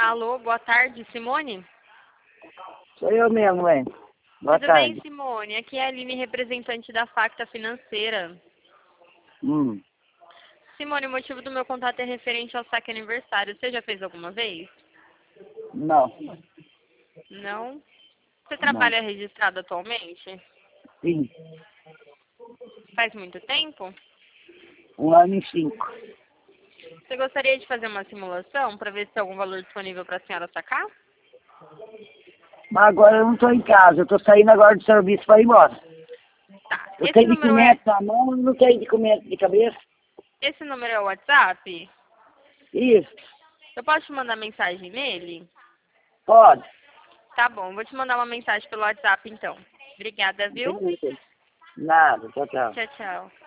Alô, boa tarde, Simone? Sou eu mesmo, mãe. Boa Tudo tarde. bem, Simone? Aqui é a Aline, representante da Facta Financeira. Hum, Simone, o motivo do meu contato é referente ao saque aniversário. Você já fez alguma vez? não, Não? Você não. trabalha registrado atualmente? Sim, Faz muito tempo? 1 ano e 5. Você gostaria de fazer uma simulação para ver se tem algum valor disponível para a senhora sacar? Mas agora eu não estou em casa, eu estou saindo agora do serviço para ir embora. Tá. Eu tenho documento na mão, não tenho documento de cabeça. Esse número é o WhatsApp? Isso, Eu posso te mandar mensagem nele? pode. Tá bom, vou te mandar uma mensagem pelo WhatsApp então. Obrigada, viu? Beleza. Nada, tchau, tchau. Tchau, tchau.